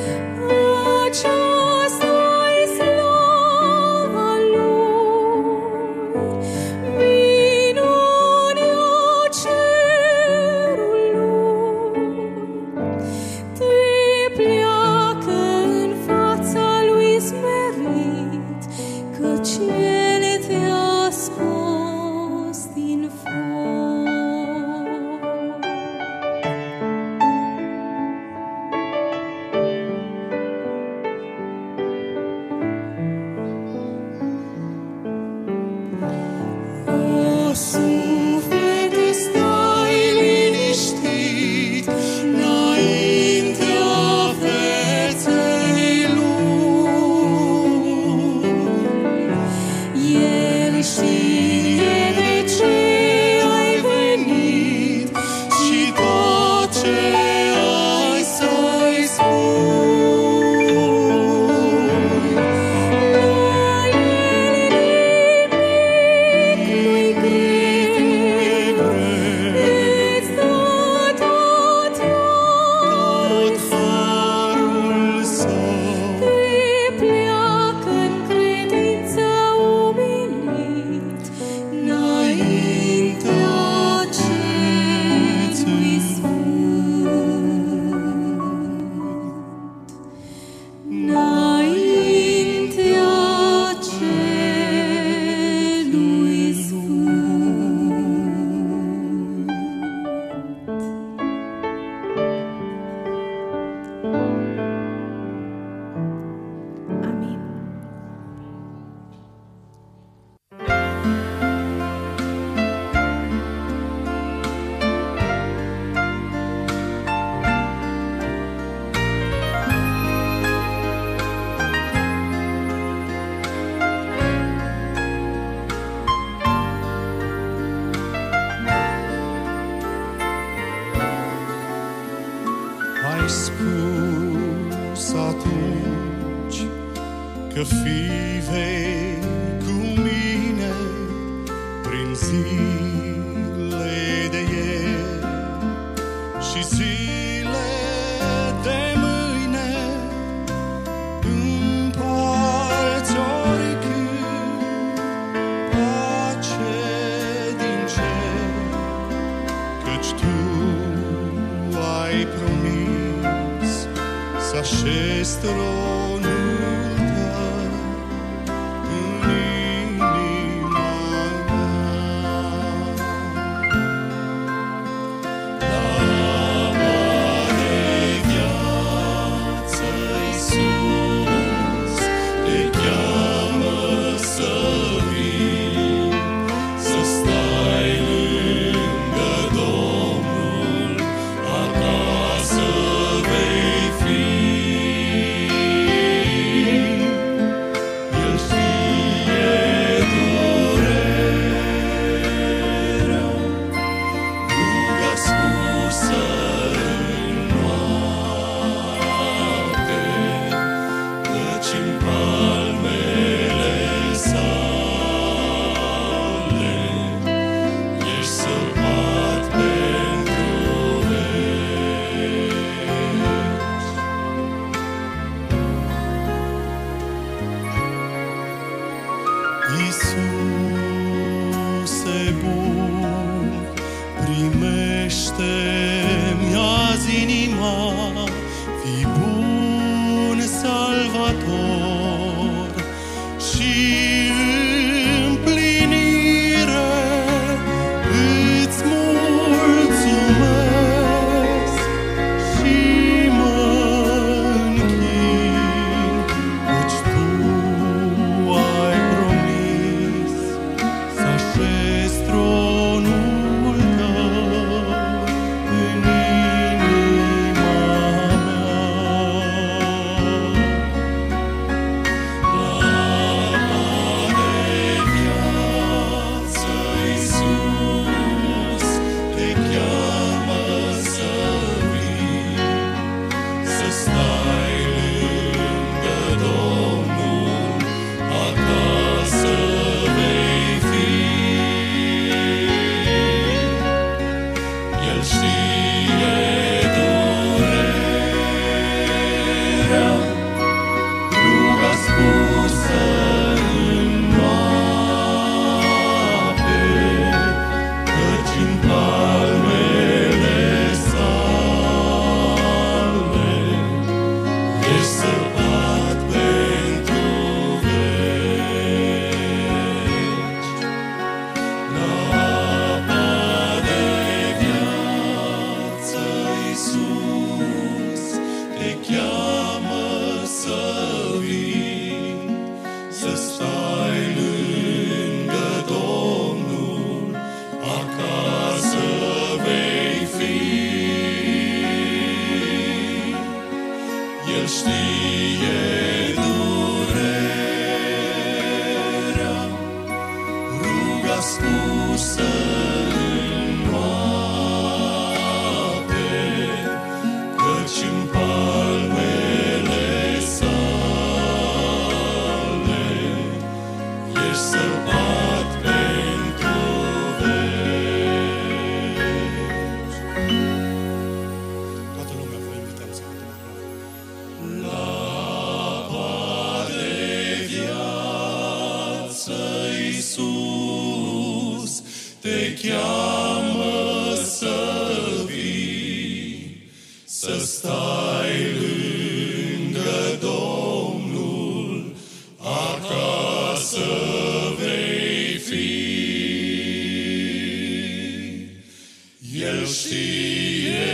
Speaker 2: Aceasta-i slava Lui, minunea cerului. Te pleacă în fața Lui smerit, căci El te-a scos din foc.
Speaker 4: O suflete, stai liniștit înaintea feței Lui.
Speaker 2: El știe de ce
Speaker 4: ai venit și tot ce ai să-i spui.
Speaker 2: la El nimic nu-i greu, îți dă tot
Speaker 4: Tot harul Său.
Speaker 2: te pleacă în credință umilit, înaintea Celui Sfânt. Înaintea Celui Sfânt. Amin.
Speaker 4: atunci că fii vei cu mine prin zile de ieri și zile de mâine, împarți oricând pace din cer, căci Tu ai promis să așezi tronul Tău în inima mea. Lama de viață, Iisus, Te cheamă să vii, să stai lângă Domnul, acasă vei fi. El știe durerea, ruga spusă în noapte, căci în palmele sale ești săpat pentru veci. Iisuse bun, primește-mi azi inima, fii bun Salvator și împlinire îți mulțumesc și mă închin, căci Tu ai promis să așezi tronul Tău în inima mea. Lama de viață, Iisus, Te cheamă să vii, să stai lângă Domnul, acasă vei fi. El știe durerea, ruga spusă în noapte, căci în palmele sale ești săpat pentru veci. Lama de viață, Iisus, Te cheamă să vii, să stai lângă Domnul, acasă vei fi. El știe durerea, ruga spusă în noapte, căci în palmele sale ești săpat pentru veci. Toată lumea vă invităm să cântăm acum. Lama de viață, Iisus, Te cheamă să vii, să stai lângă Domnul, acasă vei fi. El știe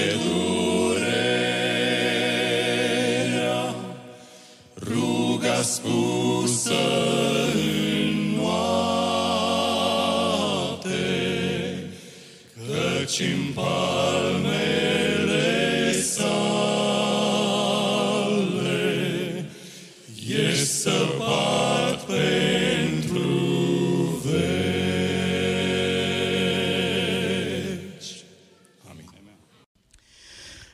Speaker 4: durerea, ruga spusă în noapte, căci în palmele sale ești săpat pentru veci. Amin.
Speaker 3: Probabil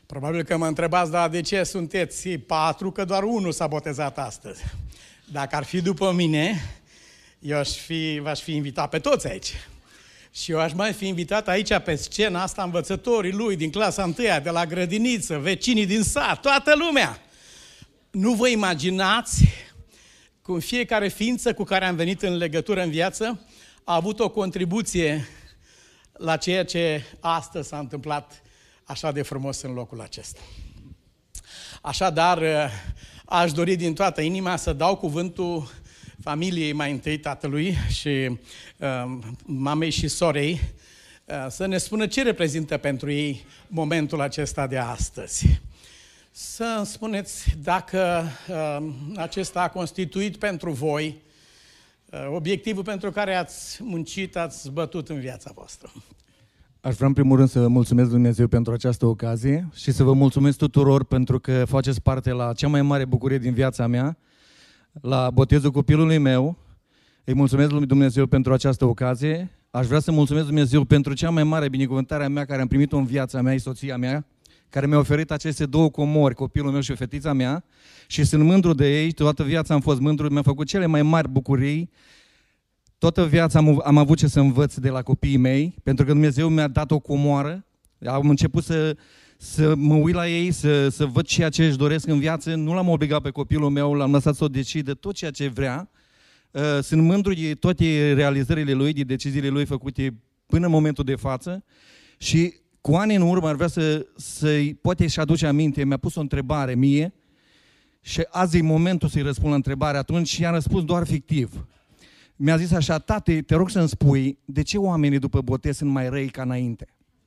Speaker 3: Probabil că mă întrebați, dar de ce sunteți 4, că doar 1 s-a botezat astăzi. Dacă ar fi după mine, eu v-aș fi invitat pe toți aici. Și eu aș mai fi invitat aici pe scena asta învățătorii lui din clasa 1, de la grădiniță, vecinii din sat, toată lumea. Nu vă imaginați cum fiecare ființă cu care am venit în legătură în viață a avut o contribuție la ceea ce astăzi s-a întâmplat așa de frumos în locul acesta. Așadar, aș dori din toată inima să dau cuvântul familiei mai întâi, tatălui și mamei și sorei, să ne spună ce reprezintă pentru ei momentul acesta de astăzi. Să spuneți dacă acesta a constituit pentru voi obiectivul pentru care ați muncit, ați bătut în viața voastră.
Speaker 5: Aș vrea în primul rând să mulțumesc Dumnezeu pentru această ocazie și să vă mulțumesc tuturor pentru că faceți parte la cea mai mare bucurie din viața mea, la botezul copilului meu. Îi mulțumesc lui Dumnezeu pentru această ocazie. Aș vrea să mulțumesc Dumnezeu pentru cea mai mare binecuvântare a mea care am primit-o în viața mea, e soția mea, care mi-a oferit aceste 2 comori, copilul meu și fetița mea, și sunt mândru de ei, toată viața am fost mândru, mi-a făcut cele mai mari bucurii. Toată viața am avut ce să învăț de la copiii mei, pentru că Dumnezeu mi-a dat o comoară. Am început să mă uit la ei, să văd ceea ce își doresc în viață. Nu l-am obligat pe copilul meu, l-am lăsat să o decide tot ceea ce vrea. Sunt mândru de toate realizările lui, de deciziile lui făcute până în momentul de față. Și cu ani în urmă ar vrea să-i poate și aduce aminte, mi-a pus o întrebare mie și azi e momentul să-i răspund la întrebare. Atunci i-am răspuns doar fictiv. Mi-a zis așa: tate, te rog să-mi spui, de ce oamenii după botez sunt mai răi ca înainte?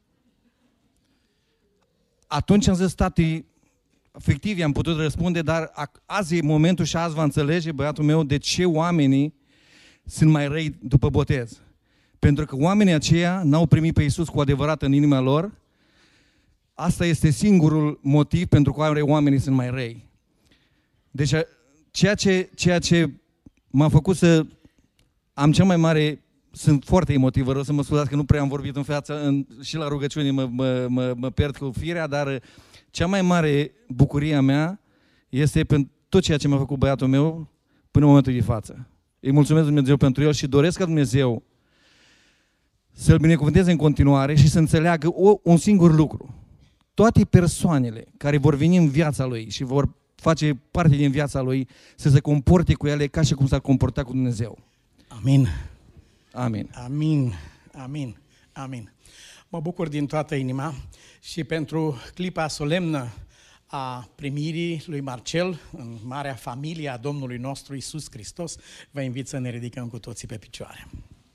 Speaker 5: Atunci am zis: tate, fictiv i-am putut răspunde, dar azi e momentul și azi va înțelege băiatul meu de ce oamenii sunt mai răi după botez. Pentru că oamenii aceia n-au primit pe Iisus cu adevărat în inima lor. Asta este motiv pentru care oamenii sunt mai răi. Deci ceea ce m-a făcut să am cea mai mare, sunt foarte emotiv, vă rog să mă scuzați că nu prea am vorbit în față, și la rugăciune mă pierd cu firea, dar cea mai mare bucurie a mea este pentru tot ceea ce m-a făcut băiatul meu până în momentul de față. Îi mulțumesc Dumnezeu pentru el și doresc ca Dumnezeu să-l binecuvânteze în continuare și să înțeleagă un singur lucru. Toate persoanele care vor veni în viața lui și vor face parte din viața lui, să se comporte cu ele ca și cum s-ar comporta cu Dumnezeu.
Speaker 3: Amin.
Speaker 5: Amin.
Speaker 3: Amin. Amin. Amin. Mă bucur din toată inima și pentru clipa solemnă a primirii lui Marcel în marea familie a Domnului nostru Iisus Hristos, vă invit să ne ridicăm cu toții pe picioare.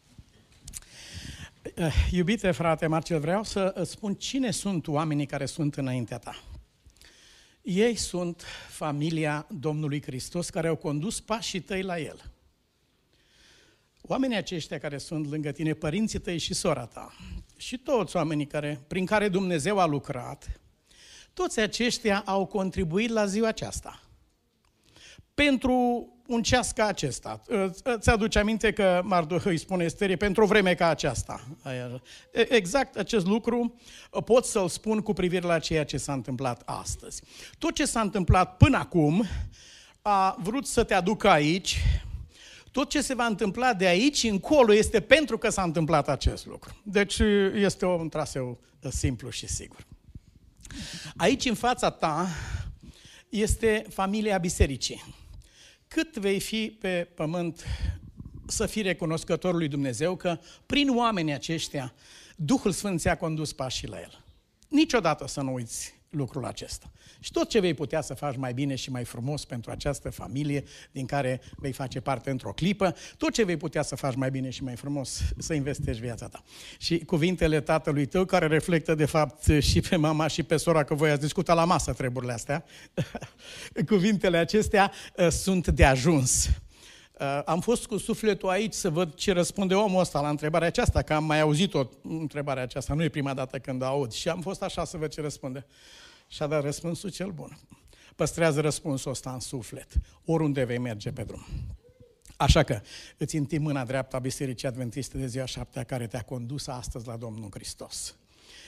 Speaker 3: Iubite frate Marcel, vreau să îți spun cine sunt oamenii care sunt înaintea ta. Ei sunt familia Domnului Hristos care au condus pașii tăi la El. Oamenii aceștia care sunt lângă tine, părinții tăi și sora ta, și toți oamenii prin care Dumnezeu a lucrat, toți aceștia au contribuit la ziua aceasta. Pentru un ceas ca acesta. Îți aduce aminte că Mardohei spune Esterii, pentru o vreme ca aceasta. Exact acest lucru pot să-l spun cu privire la ceea ce s-a întâmplat astăzi. Tot ce s-a întâmplat până acum a vrut să te aducă aici. Tot ce se va întâmpla de aici încolo este pentru că s-a întâmplat acest lucru. Deci este un traseu simplu și sigur. Aici în fața ta este familia bisericii. Cât vei fi pe pământ să fii recunoscător lui Dumnezeu că prin oamenii aceștia Duhul Sfânt ți-a condus pașii la El. Niciodată să nu uiți lucrul acesta. Și tot ce vei putea să faci mai bine și mai frumos pentru această familie din care vei face parte într-o clipă, tot ce vei putea să faci mai bine și mai frumos, să investești viața ta. Și cuvintele tatălui tău, care reflectă de fapt și pe mama și pe sora, că voi ați discutat la masă treburile astea, cuvintele acestea sunt de ajuns. Am fost cu sufletul aici să văd ce răspunde omul ăsta la întrebarea aceasta, că am mai auzit-o întrebarea aceasta, nu e prima dată când o aud, și am fost așa să văd ce răspunde. Și a dat răspunsul cel bun. Păstrează răspunsul ăsta în suflet, oriunde vei merge pe drum. Așa că îți întind mâna dreaptă a Bisericii Adventiste de ziua 7-a care te-a condus astăzi la Domnul Hristos.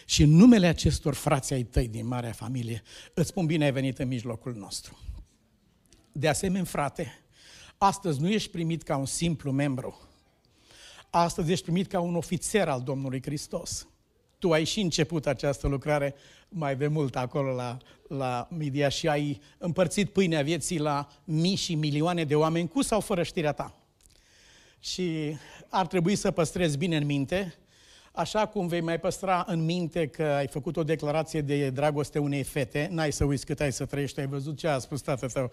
Speaker 3: Și în numele acestor frați ai tăi din marea familie, îți spun bine ai venit în mijlocul nostru. De asemenea, frate, astăzi nu ești primit ca un simplu membru. Astăzi ești primit ca un ofițer al Domnului Hristos. Tu ai și început această lucrare mai de mult acolo la media și ai împărțit pâinea vieții la mii și milioane de oameni cu sau fără știrea ta. Și ar trebui să păstrezi bine în minte, așa cum vei mai păstra în minte că ai făcut o declarație de dragoste unei fete, n-ai să uiți cât ai să trăiești, ai văzut ce a spus tatăl tău.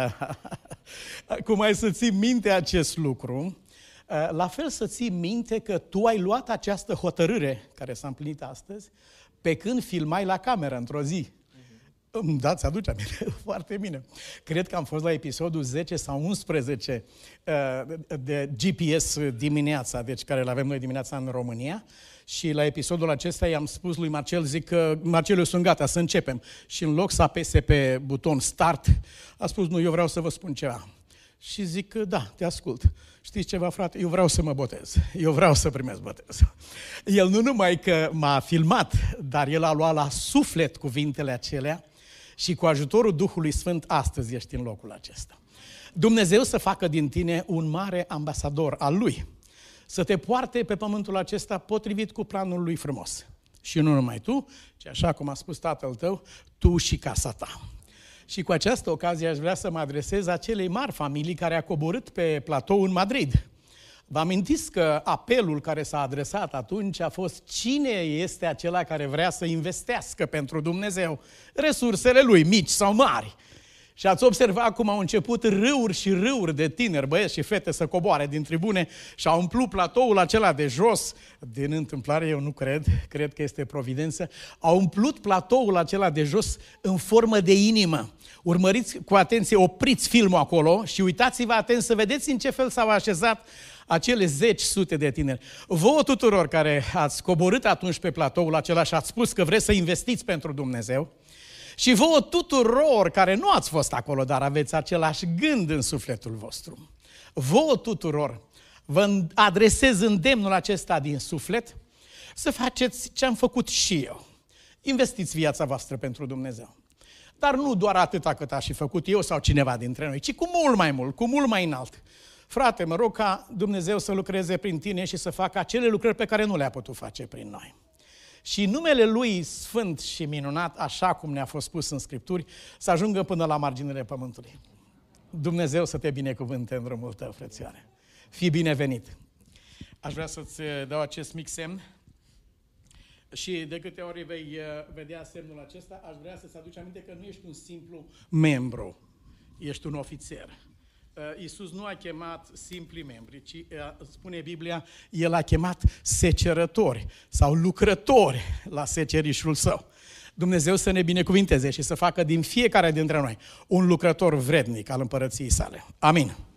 Speaker 3: Cum ai să ții minte acest lucru, la fel să ții minte că tu ai luat această hotărâre, care s-a împlinit astăzi, pe când filmai la cameră într-o zi. Da, ți-aduce aminte? Foarte bine. Cred că am fost la episodul 10 sau 11 de GPS dimineața, deci care îl avem noi dimineața în România. Și la episodul acesta i-am spus lui Marcel, zic că Marcel, eu sunt gata, să începem. Și în loc să apese pe buton start, a spus, nu, eu vreau să vă spun ceva. Și zic, da, te ascult. Știți ceva, frate? Eu vreau să mă botez. Eu vreau să primesc botez. El nu numai că m-a filmat, dar el a luat la suflet cuvintele acelea și cu ajutorul Duhului Sfânt astăzi ești în locul acesta. Dumnezeu să facă din tine un mare ambasador al Lui. Să te poarte pe pământul acesta potrivit cu planul Lui frumos. Și nu numai tu, ci așa cum a spus tatăl tău, tu și casa ta. Și cu această ocazie aș vrea să mă adresez acelei mari familii care a coborât pe platou în Madrid. Vă amintiți că apelul care s-a adresat atunci a fost cine este acela care vrea să investească pentru Dumnezeu resursele lui, mici sau mari. Și ați observat cum au început râuri și râuri de tineri, băieți și fete să coboare din tribune și au umplut platoul acela de jos, din întâmplare eu nu cred că este providență, au umplut platoul acela de jos în formă de inimă. Urmăriți cu atenție, opriți filmul acolo și uitați-vă atent să vedeți în ce fel s-au așezat acele zeci, sute de tineri. Vouă tuturor care ați coborât atunci pe platoul acela și ați spus că vreți să investiți pentru Dumnezeu, și vouă tuturor care nu ați fost acolo, dar aveți același gând în sufletul vostru. Vouă tuturor vă adresez îndemnul acesta din suflet să faceți ce am făcut și eu. Investiți viața voastră pentru Dumnezeu. Dar nu doar atâta cât aș fi făcut eu sau cineva dintre noi, ci cu mult mai mult, cu mult mai înalt. Frate, mă rog ca Dumnezeu să lucreze prin tine și să facă acele lucrări pe care nu le-a putut face prin noi. Și numele Lui Sfânt și minunat, așa cum ne-a fost spus în Scripturi, să ajungă până la marginile pământului. Dumnezeu să te binecuvânte în drumul tău, frățioare. Fii binevenit. Aș vrea să-ți dau acest mic semn și de câte ori vei vedea semnul acesta, aș vrea să-ți aduci aminte că nu ești un simplu membru, ești un ofițer. Iisus nu a chemat simpli membri, ci, spune Biblia, El a chemat secerători sau lucrători la secerișul Său. Dumnezeu să ne binecuvinteze și să facă din fiecare dintre noi un lucrător vrednic al împărăției Sale. Amin.